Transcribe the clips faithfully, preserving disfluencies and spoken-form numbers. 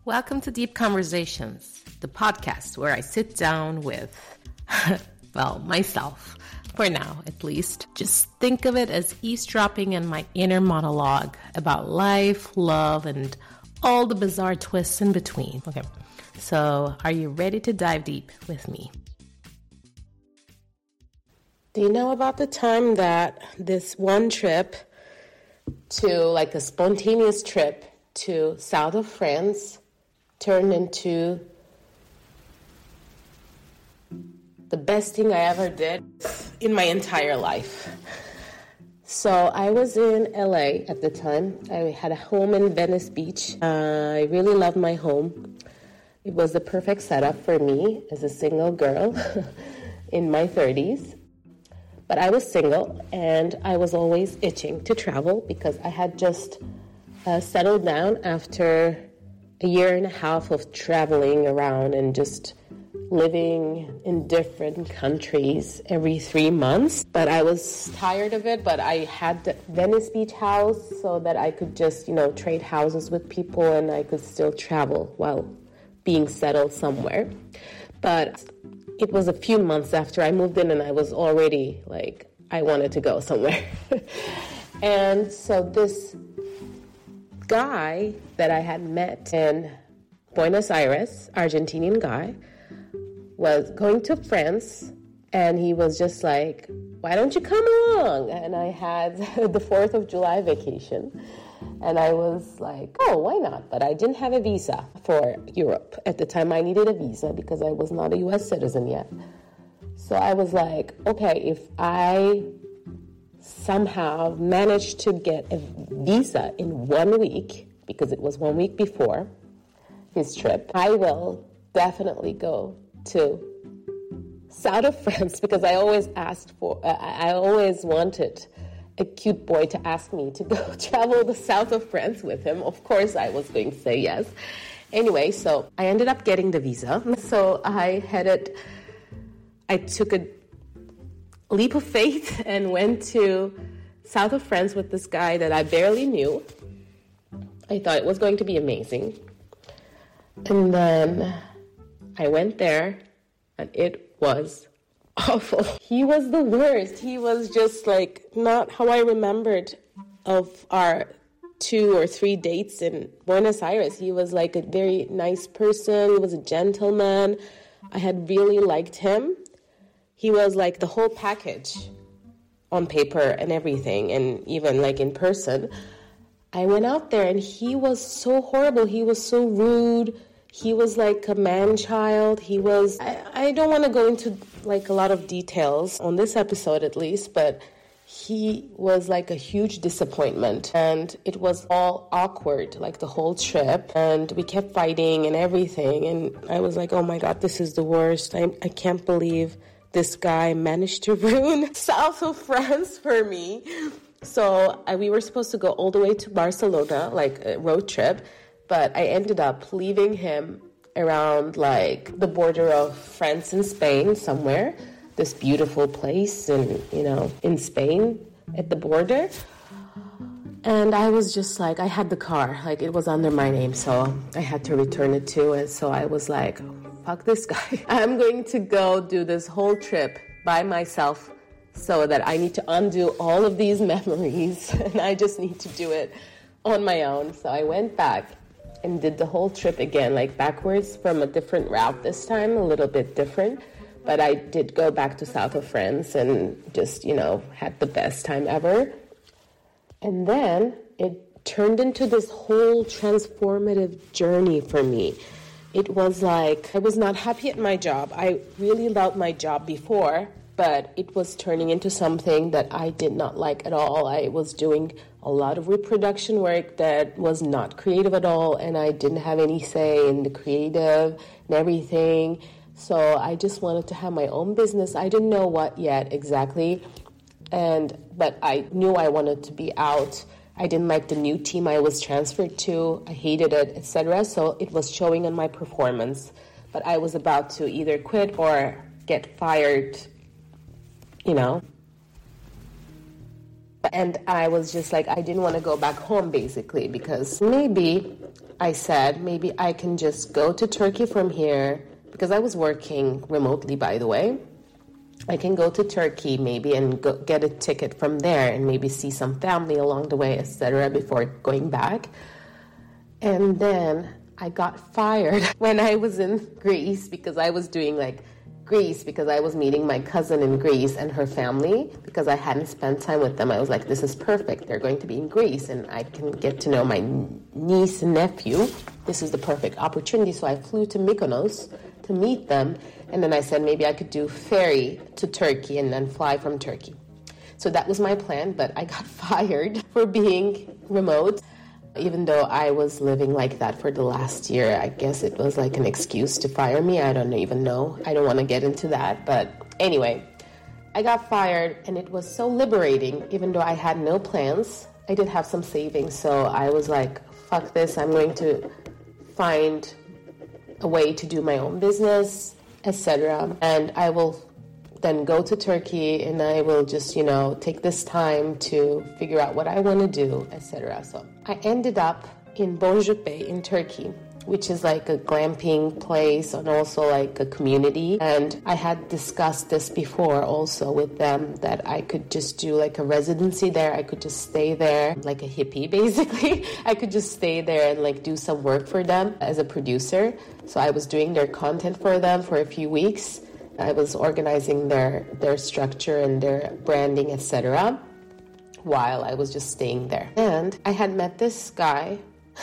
Welcome to Deep Conversations, the podcast where I sit down with, well, myself, for now at least. Just think of it as eavesdropping in my inner monologue about life, love, and all the bizarre twists in between. Okay, so are you ready to dive deep with me? Do you know about the time that this one trip to, like a spontaneous trip to south of France turned into the best thing I ever did in my entire life? So I was in L A at the time. I had a home in Venice Beach. Uh, I really loved my home. It was the perfect setup for me as a single girl in my thirties. But I was single, and I was always itching to travel because I had just uh, settled down after a year and a half of traveling around and just living in different countries every three months. But I was tired of it, but I had the Venice Beach house so that I could just, you know, trade houses with people and I could still travel while being settled somewhere. But it was a few months after I moved in and I was already like, I wanted to go somewhere. And so this guy that I had met in Buenos Aires, Argentinian guy, was going to France, and he was just like, why don't you come along? And I had the fourth of July vacation, and I was like, oh, why not? But I didn't have a visa for Europe. At the time, I needed a visa because I was not a U S citizen yet. So I was like, okay, if I somehow managed to get a visa in one week, because it was one week before his trip, I will definitely go to south of France, because I always asked for, uh, I always wanted a cute boy to ask me to go travel the south of France with him. Of course, I was going to say yes. Anyway, so I ended up getting the visa. So I headed, I took a leap of faith and went to south of France with this guy that I barely knew. I thought it was going to be amazing. And then I went there, and it was awful. He was the worst. He was just like not how I remembered of our two or three dates in Buenos Aires. He was like a very nice person. He was a gentleman. I had really liked him. He was like the whole package on paper and everything, and even like in person. I went out there and he was so horrible. He was so rude. He was like a man-child. He was, I, I don't want to go into like a lot of details on this episode at least, but he was like a huge disappointment. And it was all awkward, like the whole trip. And we kept fighting and everything. And I was like, oh my God, this is the worst. I, I can't believe this guy managed to ruin south of France for me. So uh, we were supposed to go all the way to Barcelona, like a road trip. But I ended up leaving him around like the border of France and Spain somewhere, this beautiful place in, you know, in Spain at the border. And I was just like, I had the car, like it was under my name, so I had to return it too. And so I was like, fuck this guy. I'm going to go do this whole trip by myself so that I need to undo all of these memories and I just need to do it on my own. So I went back and did the whole trip again, like backwards from a different route this time, a little bit different. But I did go back to south of France and just, you know, had the best time ever. And then it turned into this whole transformative journey for me. It was like, I was not happy at my job. I really loved my job before, but it was turning into something that I did not like at all. I was doing a lot of reproduction work that was not creative at all, and I didn't have any say in the creative and everything. So I just wanted to have my own business. I didn't know what yet exactly, and but I knew I wanted to be out. I didn't like the new team I was transferred to. I hated it, et cetera. So it was showing on my performance. But I was about to either quit or get fired, you know. And I was just like, I didn't want to go back home, basically, because maybe I said, maybe I can just go to Turkey from here, because I was working remotely, by the way. I can go to Turkey maybe and go get a ticket from there and maybe see some family along the way, et cetera, before going back. And then I got fired when I was in Greece because I was doing like Greece because I was meeting my cousin in Greece and her family because I hadn't spent time with them. I was like, this is perfect. They're going to be in Greece and I can get to know my niece and nephew. This is the perfect opportunity. So I flew to Mykonos to meet them. And then I said maybe I could do ferry to Turkey and then fly from Turkey. So that was my plan, but I got fired for being remote. Even though I was living like that for the last year, I guess it was like an excuse to fire me. I don't even know. I don't want to get into that. But anyway, I got fired and it was so liberating, even though I had no plans. I did have some savings, so I was like, fuck this. I'm going to find a way to do my own business, et cetera. And I will then go to Turkey and I will just, you know, take this time to figure out what I want to do, et cetera. So I ended up in Boncukbey in Turkey, which is like a glamping place and also like a community. And I had discussed this before also with them that I could just do like a residency there. I could just stay there like a hippie, basically. I could just stay there and like do some work for them as a producer. So I was doing their content for them for a few weeks. I was organizing their, their structure and their branding, et cetera, while I was just staying there. And I had met this guy,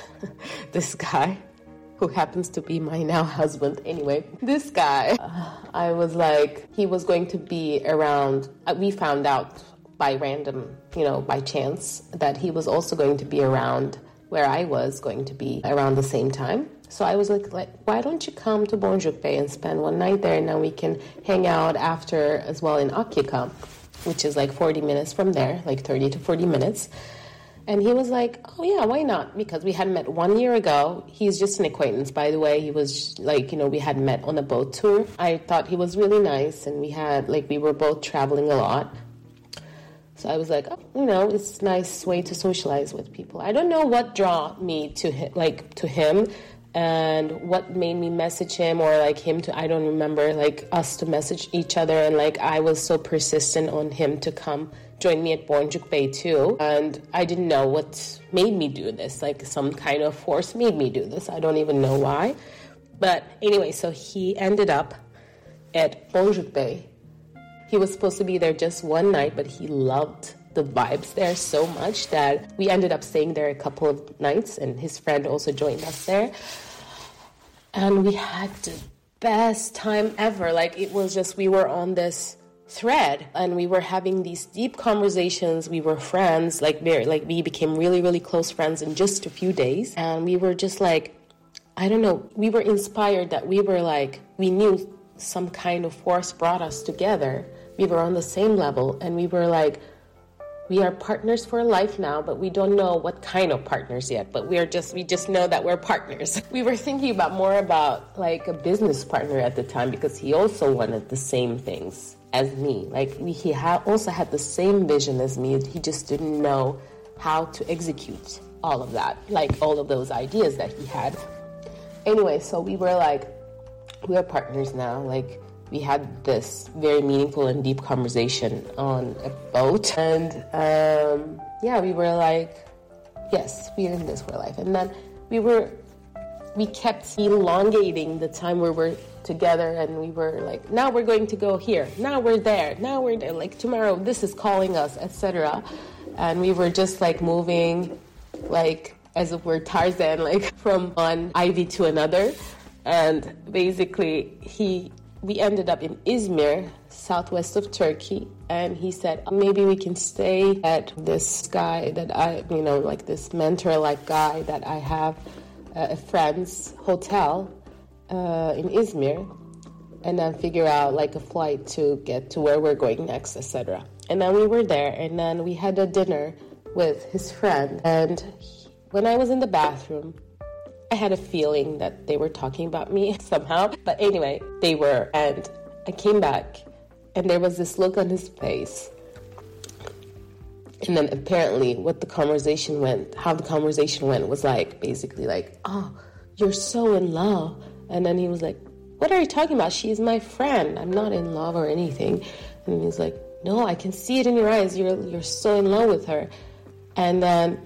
this guy, who happens to be my now husband. Anyway, this guy, uh, I was like, he was going to be around, uh, we found out by random, you know, by chance, that he was also going to be around where I was going to be around the same time. So I was like, like, why don't you come to Boncukbey and spend one night there, and then we can hang out after as well in Akyaka, which is like forty minutes from there, like thirty to forty minutes. And he was like, oh yeah, why not? Because we had met one year ago. He's just an acquaintance, by the way. He was like, you know, we had met on a boat tour. I thought he was really nice, and we had, like, we were both traveling a lot. So I was like, oh, you know, it's a nice way to socialize with people. I don't know what drew me to him, like, to him. And what made me message him or like him to, I don't remember, like us to message each other. And like I was so persistent on him to come join me at Boncukbey too. And I didn't know what made me do this. Like some kind of force made me do this. I don't even know why. But anyway, so he ended up at Boncukbey. He was supposed to be there just one night, but he loved the vibes there so much that we ended up staying there a couple of nights, and his friend also joined us there. And we had the best time ever. Like, it was just, we were on this thread and we were having these deep conversations. We were friends, like very, like we became really, really close friends in just a few days. And we were just like, I don't know, we were inspired that we were like, we knew some kind of force brought us together. We were on the same level, and we were like, we are partners for life now, but we don't know what kind of partners yet. But we are just, we just know that we're partners. We were thinking about more about like a business partner at the time, because he also wanted the same things as me. Like we, he ha- also had the same vision as me. He just didn't know how to execute all of that, like all of those ideas that he had. Anyway, so we were like, we are partners now. Like, we had this very meaningful and deep conversation on a boat. And um, yeah, we were like, yes, we're in this for life. And then we were, we kept elongating the time where we're together, and we were like, now we're going to go here. Now we're there. Now we're there. Like tomorrow, this is calling us, et cetera. And we were just like moving, like as if we're Tarzan, like from one ivy to another. And basically, he... we ended up in Izmir, southwest of Turkey, and he said, maybe we can stay at this guy that I, you know, like this mentor-like guy that I have, uh, a friend's hotel uh, in Izmir, and then figure out like a flight to get to where we're going next, et cetera. And then we were there, and then we had a dinner with his friend, and he, when I was in the bathroom, I had a feeling that they were talking about me somehow. But anyway, they were. And I came back, and there was this look on his face. And then apparently what the conversation went, how the conversation went was like, basically like, oh, you're so in love. And then he was like, what are you talking about? She's my friend. I'm not in love or anything. And he's like, no, I can see it in your eyes. You're, you're so in love with her. And then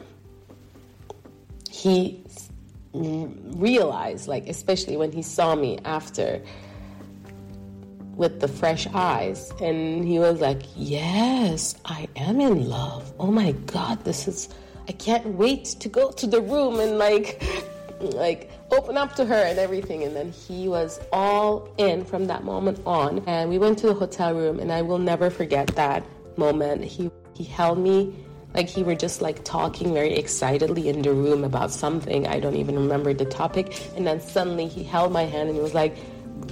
he realized, like, especially when he saw me after with the fresh eyes, and he was like, yes, I am in love. Oh my God, this is, I can't wait to go to the room and like, like open up to her and everything. And then he was all in from that moment on. And we went to the hotel room, and I will never forget that moment. He, he held me, like he were just like talking very excitedly in the room about something. I don't even remember the topic. And then suddenly he held my hand and he was like,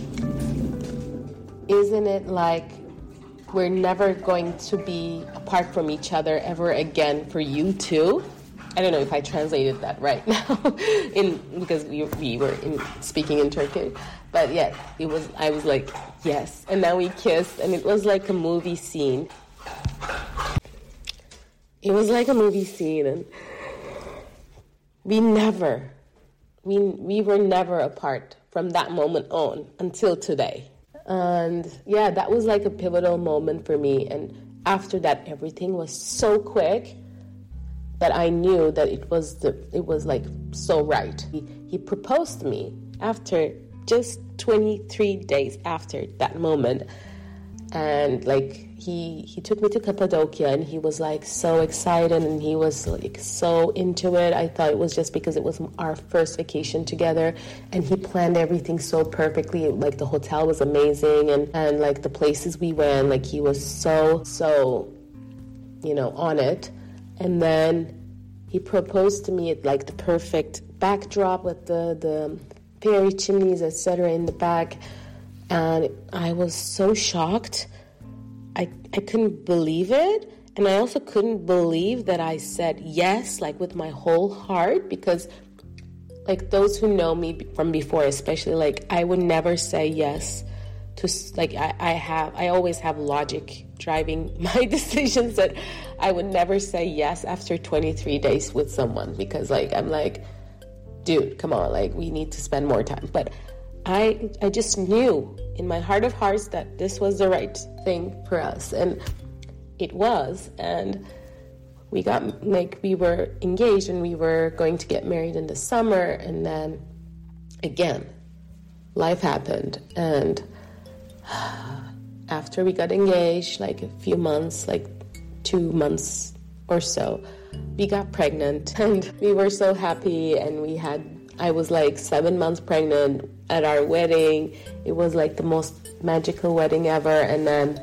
isn't it like we're never going to be apart from each other ever again for you too? I don't know if I translated that right now, in because we we were in, speaking in Turkish, but yeah, it was. I was like, yes, and then we kissed, and it was like a movie scene. It was like a movie scene, and we never, we we were never apart from that moment on until today. And yeah, that was like a pivotal moment for me. And after that, everything was so quick that I knew that it was the it was like so right. He, he proposed to me after just twenty-three days after that moment. And like he he took me to Cappadocia, and he was like so excited, and he was like so into it. I thought it was just because it was our first vacation together, and he planned everything so perfectly. Like the hotel was amazing, and and like the places we went, like he was so so you know on it. And then he proposed to me at like the perfect backdrop with the the fairy chimneys, et cetera in the back. And I was so shocked. I, I couldn't believe it. And I also couldn't believe that I said yes, like with my whole heart, because like those who know me from before, especially, like I would never say yes to, like I, I have, I always have logic driving my decisions, that I would never say yes after twenty-three days with someone, because like, I'm like, dude, come on, like we need to spend more time. But I I just knew in my heart of hearts that this was the right thing for us, and it was. And we got like we were engaged, and we were going to get married in the summer. And then again, life happened, and after we got engaged, like a few months, like two months or so, we got pregnant, and we were so happy. And we had I was like seven months pregnant at our wedding. It was like the most magical wedding ever. And then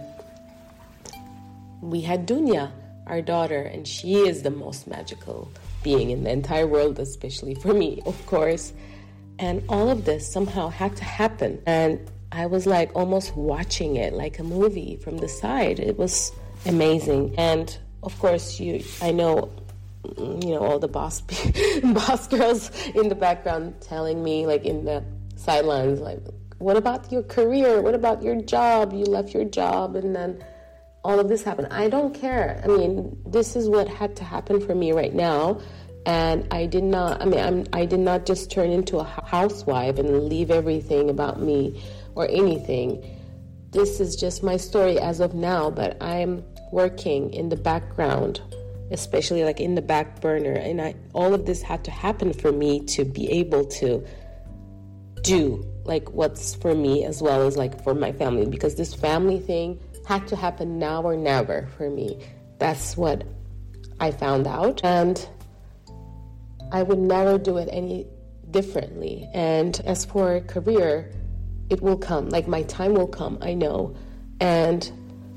we had Dunya, our daughter, and she is the most magical being in the entire world, especially for me, of course. And all of this somehow had to happen. And I was like almost watching it like a movie from the side. It was amazing. And of course, you, I know, you know, all the boss boss girls in the background telling me, like in the sidelines, like, what about your career? What about your job? You left your job, and then all of this happened. I don't care. I mean, this is what had to happen for me right now. And I did not, I mean, I'm, I did not just turn into a housewife and leave everything about me or anything. This is just my story as of now, but I'm working in the background, especially like in the back burner. And I, all of this had to happen for me to be able to do like what's for me as well as like for my family, because this family thing had to happen now or never for me. That's what I found out, and I would never do it any differently. And as for career, it will come, like my time will come, I know. And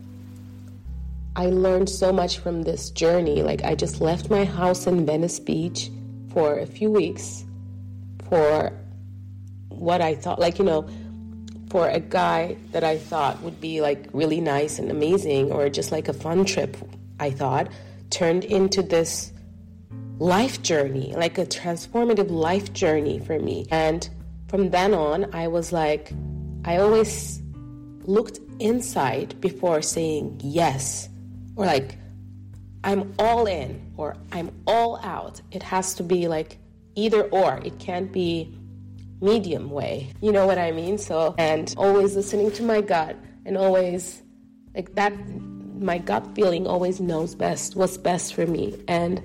I learned so much from this journey. Like I just left my house in Venice Beach for a few weeks for what I thought, like, you know, for a guy that I thought would be like really nice and amazing, or just like a fun trip, I thought, turned into this life journey, like a transformative life journey for me. And from then on, I was like, I always looked inside before saying yes, or like I'm all in or I'm all out. It has to be like either or. It can't be medium way. You know what I mean? So, and always listening to my gut and always like that, my gut feeling always knows best, what's best for me. And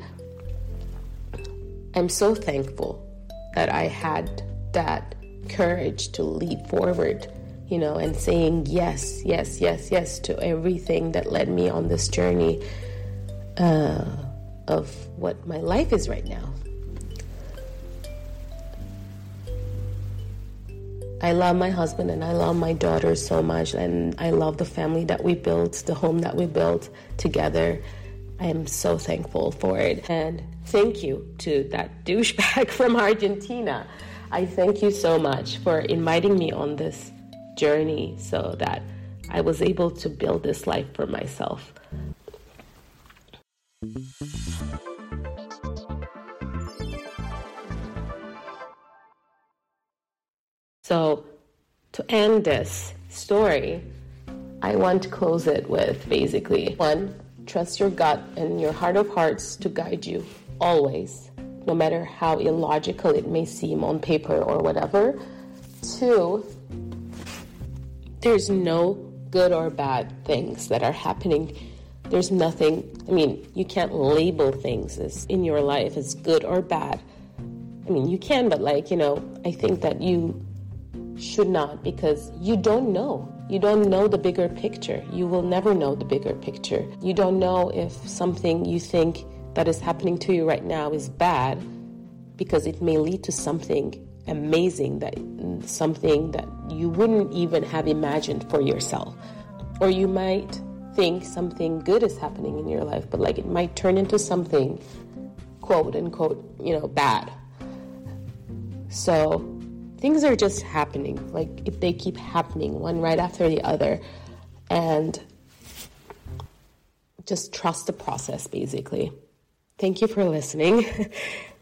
I'm so thankful that I had that courage to leap forward, you know, and saying yes, yes, yes, yes to everything that led me on this journey uh, of what my life is right now. I love my husband and I love my daughter so much, and I love the family that we built, the home that we built together. I am so thankful for it. And thank you to that douchebag from Argentina. I thank you so much for inviting me on this journey so that I was able to build this life for myself. So to end this story, I want to close it with basically, one, trust your gut and your heart of hearts to guide you always, no matter how illogical it may seem on paper or whatever. Two, there's no good or bad things that are happening. There's nothing, I mean, you can't label things as in your life as good or bad. I mean, you can, but like, you know, I think that you should not, because you don't know. You don't know the bigger picture. You will never know the bigger picture. You don't know if something you think that is happening to you right now is bad, because it may lead to something amazing, that something that you wouldn't even have imagined for yourself. Or you might think something good is happening in your life, but like it might turn into something quote unquote, you know, bad. So things are just happening, like if they keep happening one right after the other, and just trust the process, basically. Thank you for listening.